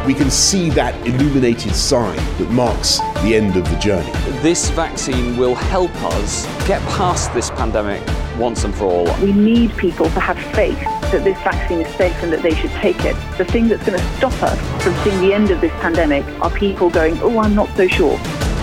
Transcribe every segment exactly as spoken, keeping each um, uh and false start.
we can see that illuminated sign that marks the end of the journey. This vaccine will help us get past this pandemic once and for all. We need people to have faith that this vaccine is safe and that they should take it. The thing that's going to stop us from seeing the end of this pandemic are people going, oh, I'm not so sure.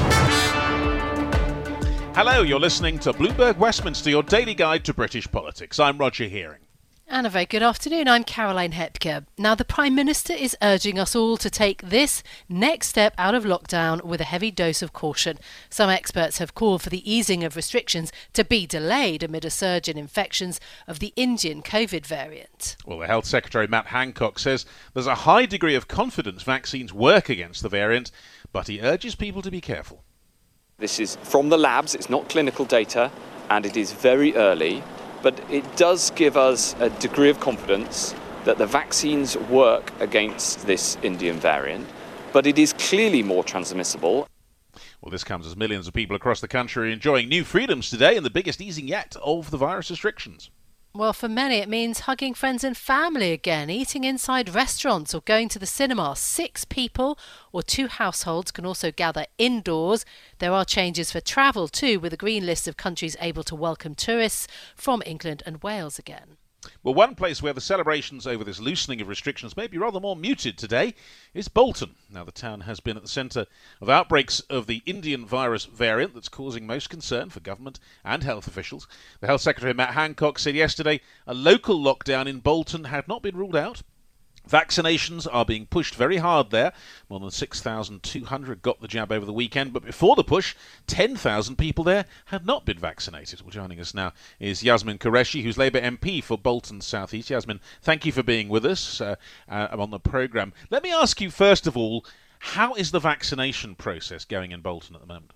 Hello, you're listening to Bloomberg Westminster, your daily guide to British politics. I'm Roger Hearing. And a very good afternoon, I'm Caroline Hepker. Now, the Prime Minister is urging us all to take this next step out of lockdown with a heavy dose of caution. Some experts have called for the easing of restrictions to be delayed amid a surge in infections of the Indian COVID variant. Well, the Health Secretary Matt Hancock says there's a high degree of confidence vaccines work against the variant, but he urges people to be careful. This is from the labs, it's not clinical data, and it is very early. But it does give us a degree of confidence that the vaccines work against this Indian variant, but it is clearly more transmissible. Well, this comes as millions of people across the country are enjoying new freedoms today and the biggest easing yet of the virus restrictions. Well, for many it means hugging friends and family again, eating inside restaurants or going to the cinema. Six people or two households can also gather indoors. There are changes for travel too, with a green list of countries able to welcome tourists from England and Wales again. Well, one place where the celebrations over this loosening of restrictions may be rather more muted today is Bolton. Now, the town has been at the centre of outbreaks of the Indian virus variant that's causing most concern for government and health officials. The Health Secretary Matt Hancock said yesterday a local lockdown in Bolton had not been ruled out. Vaccinations are being pushed very hard there. More than six thousand two hundred got the jab over the weekend, but before the push, ten thousand people there had not been vaccinated. Well, joining us now is Yasmin Qureshi, who's Labour M P for Bolton South East. Yasmin, thank you for being with us uh, uh, on the programme. Let me ask you, first of all, how is the vaccination process going in Bolton at the moment?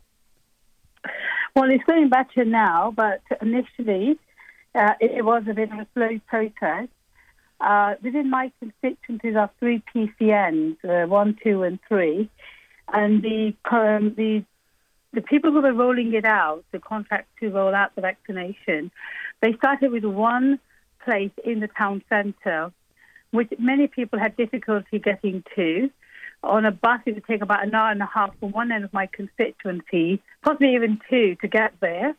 Well, it's going better now, but initially uh, it, it was a bit of a slow process. Uh, within my constituencies are three P C Ns, uh, one, two, and three, and the um, the the people who were rolling it out, the contract to roll out the vaccination, they started with one place in the town centre, which many people had difficulty getting to. On a bus, it would take about an hour and a half from one end of my constituency, possibly even two, to get there.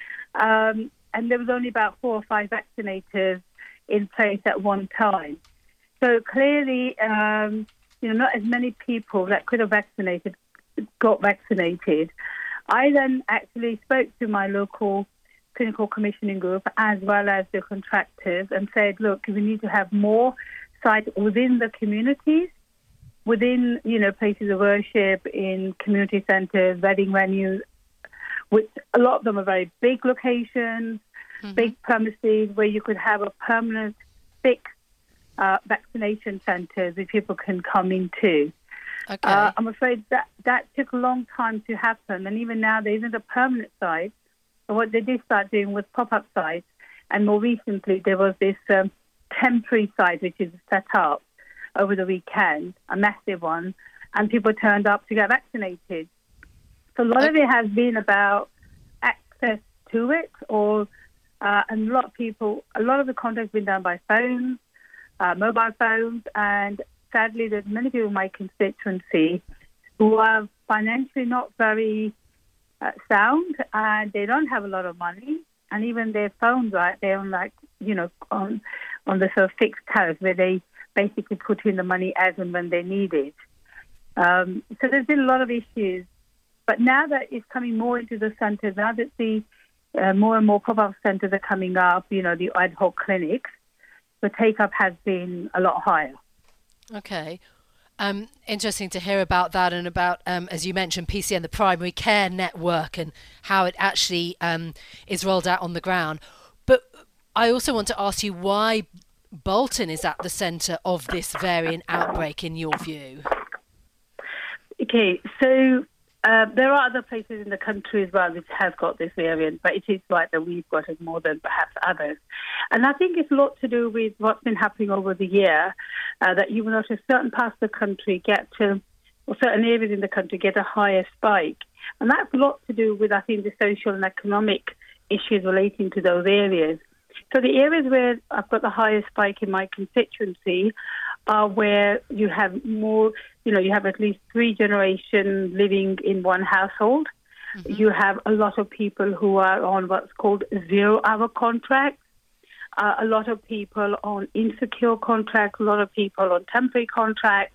Um, and there was only about four or five vaccinators in place at one time. So clearly, um, you know, not as many people that could have vaccinated got vaccinated. I then actually spoke to my local clinical commissioning group as well as the contractors and said, look, we need to have more sites within the communities, within, you know, places of worship, in community centres, wedding venues, which a lot of them are very big locations, Mm-hmm. big premises where you could have a permanent, fixed uh, vaccination centres that people can come into. Okay. Uh, I'm afraid that that took a long time to happen, and even now there isn't a permanent site. So what they did start doing was pop-up sites, and more recently there was this um, temporary site which is set up over the weekend, a massive one, and people turned up to get vaccinated. So a lot okay. of it has been about access to it, or Uh, and a lot of people, a lot of the contact's been done by phones, uh, mobile phones, and sadly there's many people in my constituency who are financially not very uh, sound, and they don't have a lot of money, and even their phones, right, they're on like, you know, on, on the sort of fixed tariff where they basically put in the money as and when they need it. Um, so there's been a lot of issues. But now that it's coming more into the centres, now that the Uh, more and more pop-up centres are coming up, you know, the ad hoc clinics, the take-up has been a lot higher. Okay. Um, interesting to hear about that and about, um, as you mentioned, P C N, the Primary Care Network, and how it actually um, is rolled out on the ground. But I also want to ask you why Bolton is at the centre of this variant outbreak, in your view. Okay, so Uh, there are other places in the country as well which have got this variant, but it is right that we've got it more than perhaps others. And I think it's a lot to do with what's been happening over the year, uh, that you will notice certain parts of the country get to, or certain areas in the country get a higher spike. And that's a lot to do with, I think, the social and economic issues relating to those areas. So the areas where I've got the highest spike in my constituency are where you have more, you know, you have at least three generations living in one household. Mm-hmm. You have a lot of people who are on what's called zero-hour contracts, uh, a lot of people on insecure contracts, a lot of people on temporary contracts.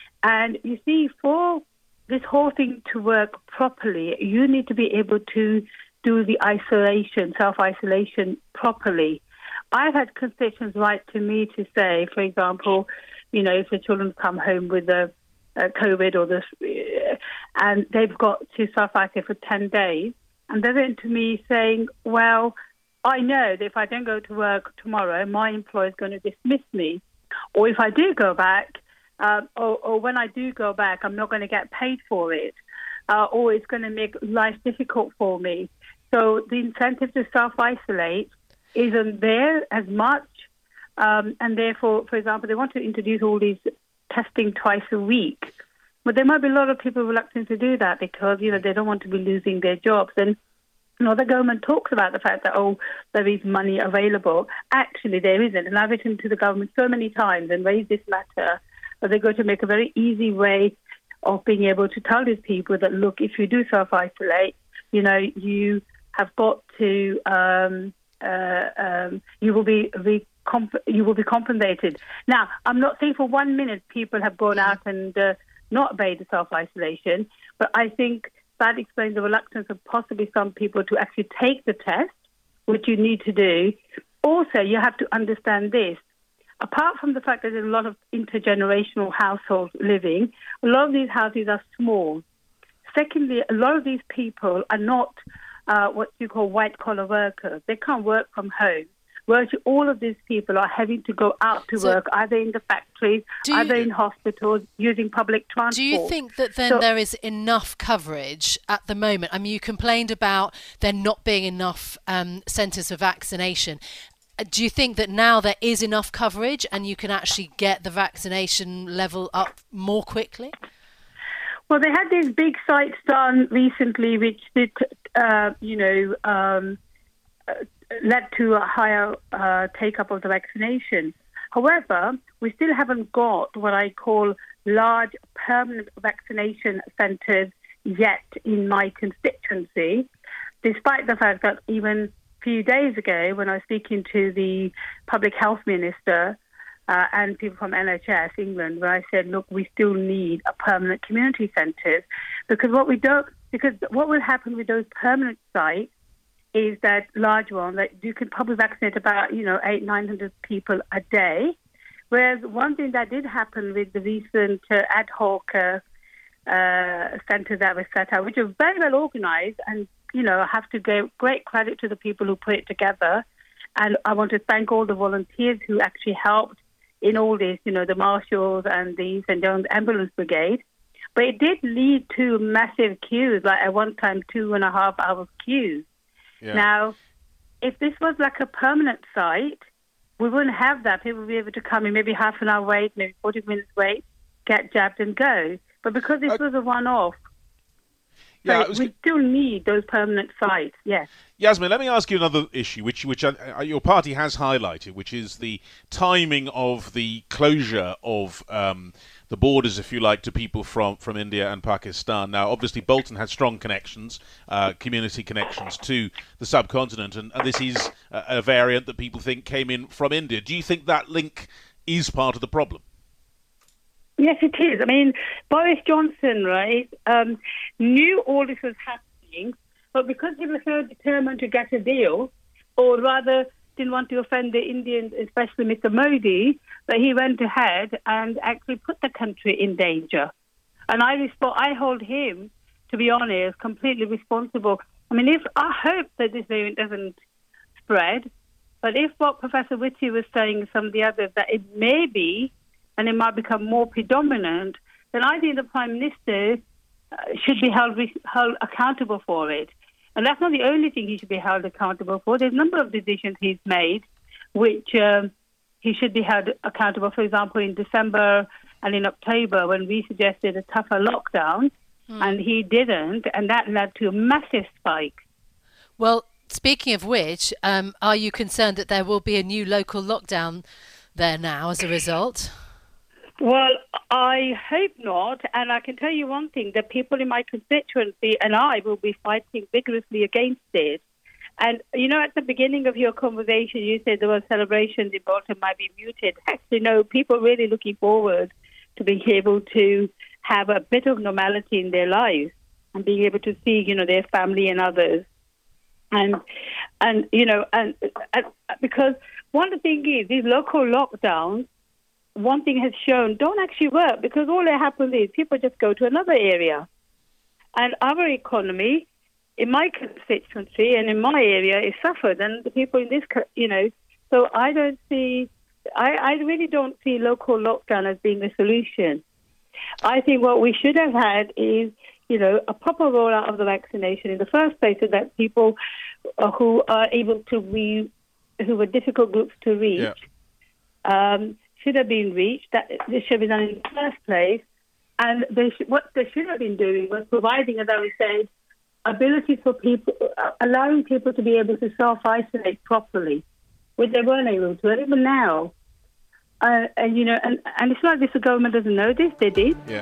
And you see, for this whole thing to work properly, you need to be able to do the isolation, self-isolation properly. I've had constituents write to me to say, for example, you know, if the children come home with the uh, COVID or this, uh, and they've got to self-isolate for ten days, and they're written to me saying, well, I know that if I don't go to work tomorrow, my employer is going to dismiss me. Or if I do go back, uh, or, or when I do go back, I'm not going to get paid for it, uh, or it's going to make life difficult for me. So the incentive to self-isolate isn't there as much, um, and therefore, for example, they want to introduce all these testing twice a week, but there might be a lot of people reluctant to do that because, you know, they don't want to be losing their jobs. And, you know, the government talks about the fact that, oh, there is money available. Actually, there isn't, and I've written to the government so many times and raised this matter, that they're going to make a very easy way of being able to tell these people that, look, if you do self-isolate, you know, you have got to... Um, Uh, um, you will be re- comp- you will be compensated. Now, I'm not saying for one minute people have gone out and uh, not obeyed the self-isolation, but I think that explains the reluctance of possibly some people to actually take the test, which you need to do. Also, you have to understand this. Apart from the fact that there's a lot of intergenerational households living, a lot of these houses are small. Secondly, a lot of these people are not Uh, what you call white-collar workers. They can't work from home. Virtually all of these people are having to go out to so work, either in the factories, either you, in hospitals, using public transport. Do you think that then so, there is enough coverage at the moment? I mean, you complained about there not being enough um, centres for vaccination. Do you think that now there is enough coverage and you can actually get the vaccination level up more quickly? Well, they had these big sites done recently, which did, uh, you know, um, uh, led to a higher uh, take-up of the vaccination. However, we still haven't got what I call large permanent vaccination centres yet in my constituency, despite the fact that even a few days ago, when I was speaking to the Public Health Minister, Uh, and people from N H S England, where I said, look, we still need a permanent community centres, because what we don't, because what will happen with those permanent sites is that large one that you could probably vaccinate about, you know, eight, nine hundred people a day. Whereas one thing that did happen with the recent uh, ad hoc uh, uh, centres that were set out, which are very well organised, and you know, I have to give great credit to the people who put it together, and I want to thank all the volunteers who actually helped in all this, you know, the marshals and the Saint John's Ambulance Brigade. But it did lead to massive queues, like at one time two and a half hours queues. Yeah. Now, if this was like a permanent site, we wouldn't have that. People would be able to come in, maybe half an hour wait, maybe forty minutes wait, get jabbed and go. But because this uh, was a one-off, yeah, so was... we still need those permanent sites, yes. Yasmin, let me ask you another issue, which which uh, your party has highlighted, which is the timing of the closure of um, the borders, if you like, to people from, from India and Pakistan. Now, obviously, Bolton has strong connections, uh, community connections to the subcontinent, and, and this is a, a variant that people think came in from India. Do you think that link is part of the problem? Yes, it is. I mean, Boris Johnson, right, um, knew all this was happening, but because he was so determined to get a deal, or rather didn't want to offend the Indians, especially Mister Modi, that he went ahead and actually put the country in danger. And I resp- I hold him, to be honest, completely responsible. I mean, if I hope that this variant doesn't spread, but if what Professor Whitty was saying, some of the others, that it may be, and it might become more predominant, then I think the Prime Minister uh, should be held, re- held accountable for it. And that's not the only thing he should be held accountable for. There's a number of decisions he's made which um, he should be held accountable. For example, in December and in October, when we suggested a tougher lockdown, mm. and he didn't, and that led to a massive spike. Well, speaking of which, um, are you concerned that there will be a new local lockdown there now as a result? Well, I hope not. And I can tell you one thing, the people in my constituency and I will be fighting vigorously against it. And, you know, at the beginning of your conversation, you said there were celebrations in Bolton might be muted. Actually, no, people really looking forward to being able to have a bit of normality in their lives and being able to see, you know, their family and others. And, and you know, and, and because one thing is, these local lockdowns, one thing has shown, don't actually work, because all that happens is people just go to another area. And our economy, in my constituency and in my area, is suffered, and the people in this, you know, so I don't see, I, I really don't see local lockdown as being the solution. I think what we should have had is, you know, a proper rollout of the vaccination in the first place, so that people who are able to re, who were difficult groups to reach, yeah. um, should have been reached. That this should be done in the first place, and they sh- what they should have been doing was providing, as I was saying, ability for people, uh, allowing people to be able to self-isolate properly, which they weren't able to. And even now, uh, and you know, and, and it's not like the government doesn't know this; they did. Yeah.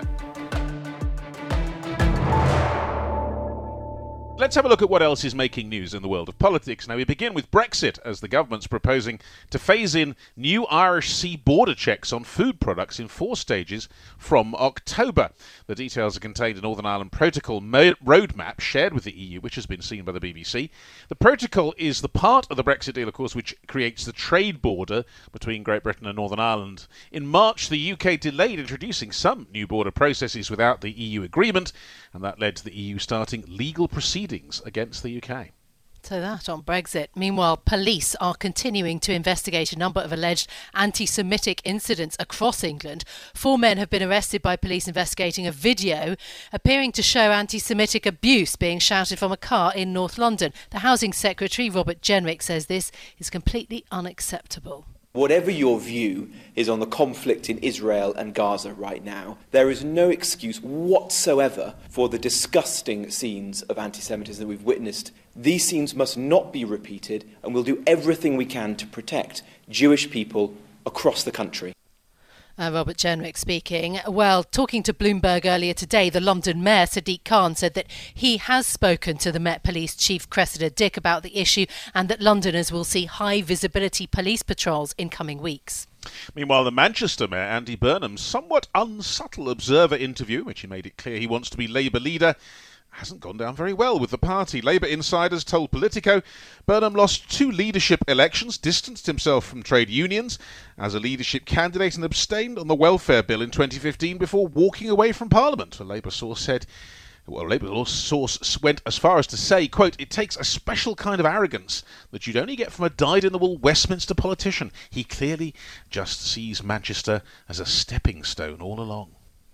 Let's have a look at what else is making news in the world of politics. Now, we begin with Brexit, as the government's proposing to phase in new Irish Sea border checks on food products in four stages from October. The details are contained in Northern Ireland Protocol mo- roadmap shared with the E U, which has been seen by the B B C. The protocol is the part of the Brexit deal, of course, which creates the trade border between Great Britain and Northern Ireland. In March, the U K delayed introducing some new border processes without the E U agreement, and that led to the E U starting legal proceedings against the U K. So that on Brexit. Meanwhile, police are continuing to investigate a number of alleged anti-Semitic incidents across England. Four men have been arrested by police investigating a video appearing to show anti-Semitic abuse being shouted from a car in North London. The Housing Secretary, Robert Jenrick, says this is completely unacceptable. Whatever your view is on the conflict in Israel and Gaza right now, there is no excuse whatsoever for the disgusting scenes of anti-Semitism that we've witnessed. These scenes must not be repeated, and we'll do everything we can to protect Jewish people across the country. Uh, Robert Jenrick speaking. Well, talking to Bloomberg earlier today, the London Mayor, Sadiq Khan, said that he has spoken to the Met Police Chief Cressida Dick about the issue, and that Londoners will see high-visibility police patrols in coming weeks. Meanwhile, the Manchester Mayor, Andy Burnham's somewhat unsubtle Observer interview, in which he made it clear he wants to be Labour leader, hasn't gone down very well with the party. Labour insiders told Politico Burnham lost two leadership elections, distanced himself from trade unions as a leadership candidate, and abstained on the welfare bill in twenty fifteen before walking away from Parliament. A Labour source said, well, a Labour source went as far as to say, quote, "It takes a special kind of arrogance that you'd only get from a dyed-in-the-wool Westminster politician. He clearly just sees Manchester as a stepping stone all along."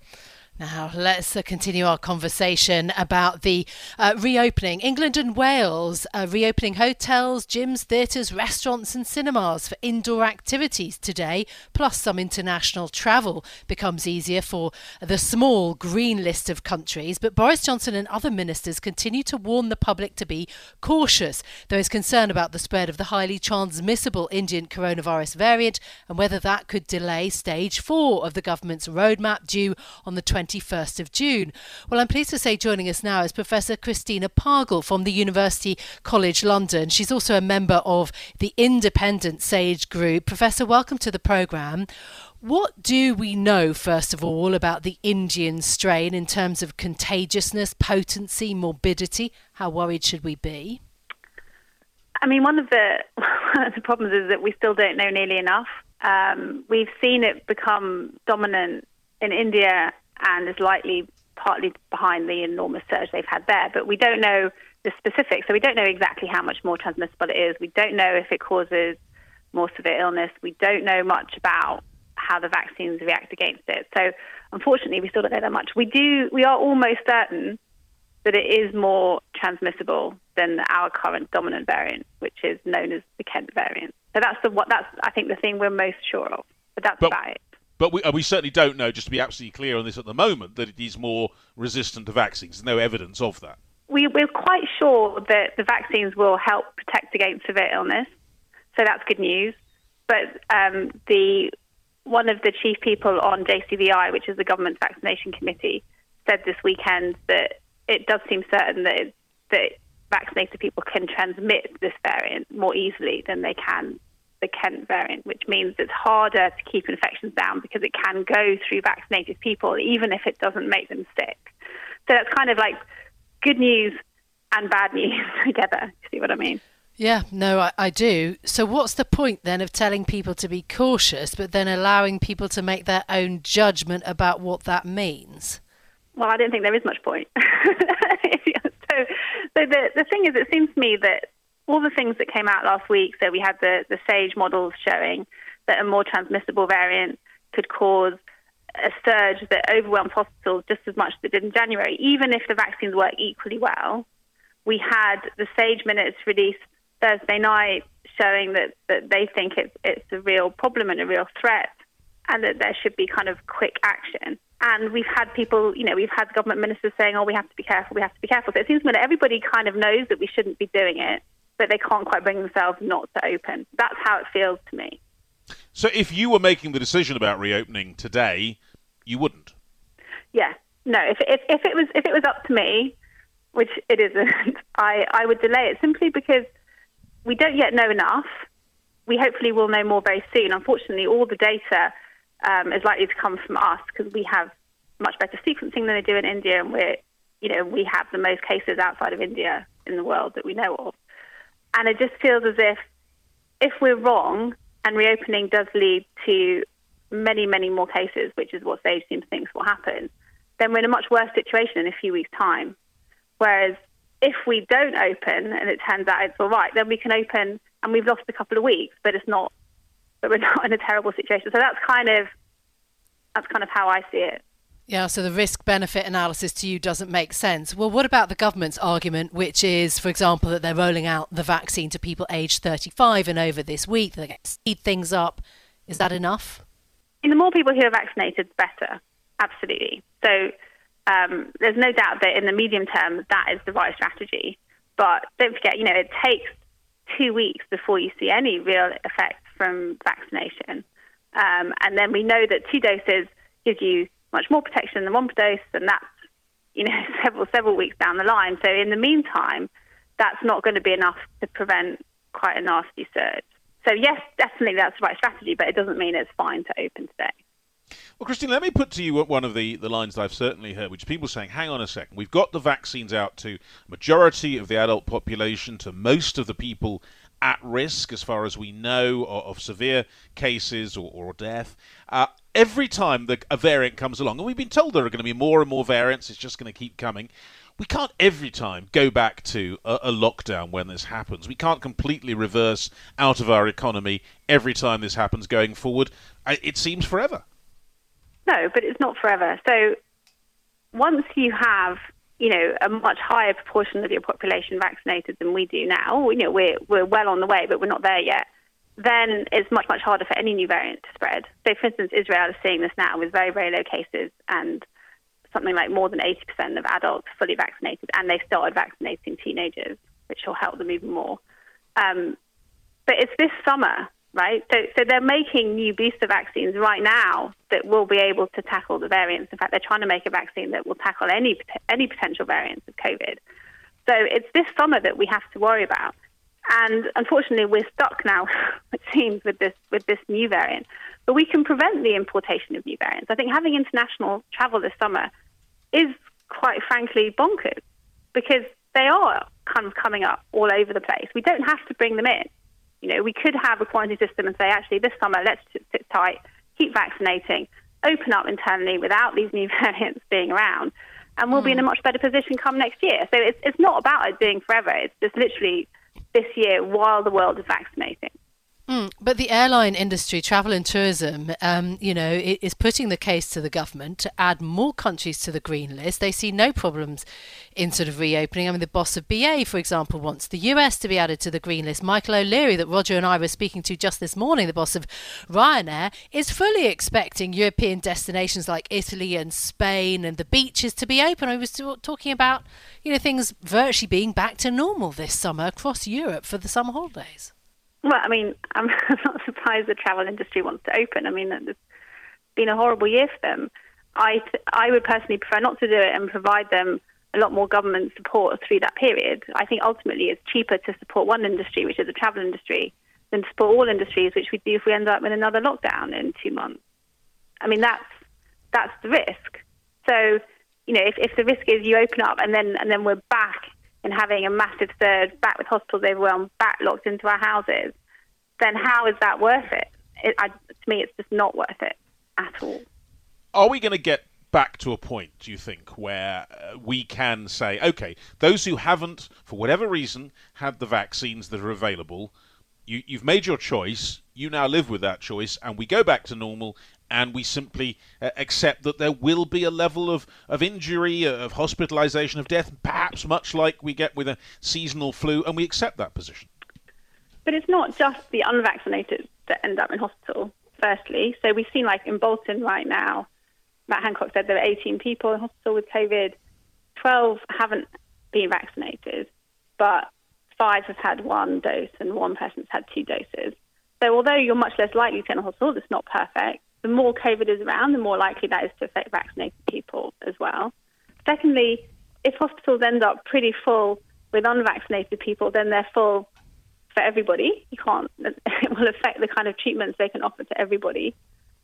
Now, let's uh, continue our conversation about the uh, reopening. England and Wales are reopening hotels, gyms, theatres, restaurants and cinemas for indoor activities today, plus some international travel becomes easier for the small green list of countries. But Boris Johnson and other ministers continue to warn the public to be cautious. There is concern about the spread of the highly transmissible Indian coronavirus variant and whether that could delay stage four of the government's roadmap due on the twenty-first of June. Well, I'm pleased to say joining us now is Professor Christina Pargle from the University College London. She's also a member of the Independent SAGE Group. Professor, welcome to the programme. What do we know, first of all, about the Indian strain in terms of contagiousness, potency, morbidity? How worried should we be? I mean, one of the, one of the problems is that we still don't know nearly enough. Um, we've seen it become dominant in India and is likely partly behind the enormous surge they've had there. But we don't know the specifics, so we don't know exactly how much more transmissible it is. We don't know if it causes more severe illness. We don't know much about how the vaccines react against it. So unfortunately, we still don't know that much. We do. We are almost certain that it is more transmissible than our current dominant variant, which is known as the Kent variant. So that's the what. That's I think the thing we're most sure of. But that's but, about it. But we, we certainly don't know, just to be absolutely clear on this at the moment, that it is more resistant to vaccines. There's no evidence of that. We, we're quite sure that the vaccines will help protect against severe illness, so that's good news. But um, the one of the chief people on J C V I, which is the government's vaccination committee, said this weekend that it does seem certain that, it, that vaccinated people can transmit this variant more easily than they can the Kent variant, which means it's harder to keep infections down because it can go through vaccinated people, even if it doesn't make them sick. So that's kind of like good news and bad news together. You see what I mean? Yeah, no, I, I do. So what's the point then of telling people to be cautious, but then allowing people to make their own judgment about what that means? Well, I don't think there is much point. so so the, the thing is, it seems to me that all the things that came out last week, so we had the, the SAGE models showing that a more transmissible variant could cause a surge that overwhelmed hospitals just as much as it did in January, even if the vaccines work equally well. We had the SAGE minutes released Thursday night showing that, that they think it's, it's a real problem and a real threat and that there should be kind of quick action. And we've had people, you know, we've had government ministers saying, oh, we have to be careful, we have to be careful. So it seems to me that everybody kind of knows that we shouldn't be doing it, but they can't quite bring themselves not to open. That's how it feels to me. So if you were making the decision about reopening today, you wouldn't? Yeah. No, if, if, if it was if it was up to me, which it isn't, I, I would delay it simply because we don't yet know enough. We hopefully will know more very soon. Unfortunately, all the data um, is likely to come from us because we have much better sequencing than they do in India, and we're, you know, we have the most cases outside of India in the world that we know of. And it just feels as if if we're wrong and reopening does lead to many, many more cases, which is what SAGE seems to think will happen, then we're in a much worse situation in a few weeks' time. Whereas if we don't open and it turns out it's all right, then we can open and we've lost a couple of weeks, but it's not, but we're not in a terrible situation. So that's kind of that's kind of how I see it. Yeah, so the risk-benefit analysis to you doesn't make sense. Well, what about the government's argument, which is, for example, that they're rolling out the vaccine to people aged thirty-five and over this week, they're going to speed things up. Is that enough? And the more people who are vaccinated, the better. Absolutely. So um, there's no doubt that in the medium term, that is the right strategy. But don't forget, you know, it takes two weeks before you see any real effect from vaccination. Um, and then we know that two doses give you much more protection than one dose, and that's, you know, several several weeks down the line. So in the meantime, that's not going to be enough to prevent quite a nasty surge. So yes, definitely that's the right strategy, but it doesn't mean it's fine to open today. Well, Christine, let me put to you one of the, the lines that I've certainly heard, which is people saying, hang on a second, we've got the vaccines out to majority of the adult population, to most of the people at risk, as far as we know, of, of severe cases or, or death. Uh, every time the, a variant comes along, and we've been told there are going to be more and more variants, it's just going to keep coming, we can't every time go back to a, a lockdown when this happens. We can't completely reverse out of our economy every time this happens going forward. It seems forever. No, but it's not forever. So once you have, you know, a much higher proportion of your population vaccinated than we do now, you know, we're we're well on the way, but we're not there yet, then it's much, much harder for any new variant to spread. So, for instance, Israel is seeing this now with very, very low cases and something like more than eighty percent of adults fully vaccinated, and they started vaccinating teenagers, which will help them even more. Um, but it's this summer, right? So, so they're making new booster vaccines right now that will be able to tackle the variants. In fact, they're trying to make a vaccine that will tackle any any potential variants of COVID. So it's this summer that we have to worry about. And unfortunately, we're stuck now, it seems, with this with this new variant. But we can prevent the importation of new variants. I think having international travel this summer is, quite frankly, bonkers because they are kind of coming up all over the place. We don't have to bring them in. You know, we could have a quarantine system and say, actually, this summer, let's just sit tight, keep vaccinating, open up internally without these new variants being around, and we'll mm. be in a much better position come next year. So it's it's not about it doing forever. It's just literally this year while the world is vaccinating. Mm, but the airline industry, travel and tourism, um, you know, is putting the case to the government to add more countries to the green list. They see no problems in sort of reopening. I mean, the boss of B A, for example, wants the U S to be added to the green list. Michael O'Leary, that Roger and I were speaking to just this morning, the boss of Ryanair, is fully expecting European destinations like Italy and Spain and the beaches to be open. I was talking about, you know, things virtually being back to normal this summer across Europe for the summer holidays. Well, I mean, I'm not surprised the travel industry wants to open. I mean, been a horrible year for them. I th- I would personally prefer not to do it and provide them a lot more government support through that period. I think ultimately it's cheaper to support one industry, which is the travel industry, than to support all industries, which we do if we end up in another lockdown in two months. I mean, that's that's the risk. So, you know, if, if the risk is you open up and then and then we're back in having a massive surge, back with hospitals overwhelmed, back locked into our houses, then how is that worth it? it I, to me, it's just not worth it at all. Are we going to get back to a point, do you think, where uh, we can say, OK, those who haven't, for whatever reason, had the vaccines that are available, you, you've made your choice, you now live with that choice, and we go back to normal, and we simply uh, accept that there will be a level of, of injury, of hospitalisation, of death, perhaps much like we get with a seasonal flu, and we accept that position? But it's not just the unvaccinated that end up in hospital, firstly. So we've seen, like, in Bolton right now, Matt Hancock said there were eighteen people in hospital with COVID. twelve haven't been vaccinated, but five have had one dose and one person's had two doses. So although you're much less likely to end in hospital, it's not perfect. The more COVID is around, the more likely that is to affect vaccinated people as well. Secondly, if hospitals end up pretty full with unvaccinated people, then they're full for everybody. You can't, it will affect the kind of treatments they can offer to everybody.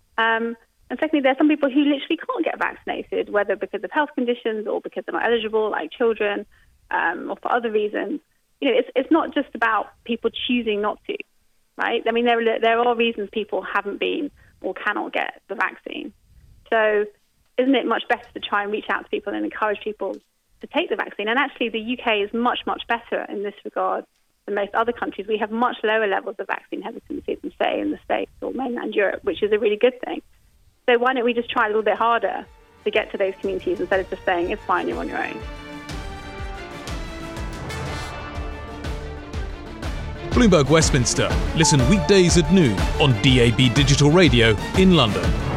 Um, and secondly, there are some people who literally can't get vaccinated, whether because of health conditions or because they're not eligible, like children, um, or for other reasons. You know, it's it's not just about people choosing not to, right? I mean, there are, there are reasons people haven't been or cannot get the vaccine. So isn't it much better to try and reach out to people and encourage people to take the vaccine? And actually, the U K is much, much better in this regard than most other countries. We have much lower levels of vaccine hesitancy than, say, in the States or mainland Europe, which is a really good thing. So why don't we just try a little bit harder to get to those communities instead of just saying, it's fine, you're on your own. Bloomberg Westminster. Listen weekdays at noon on D A B Digital Radio in London.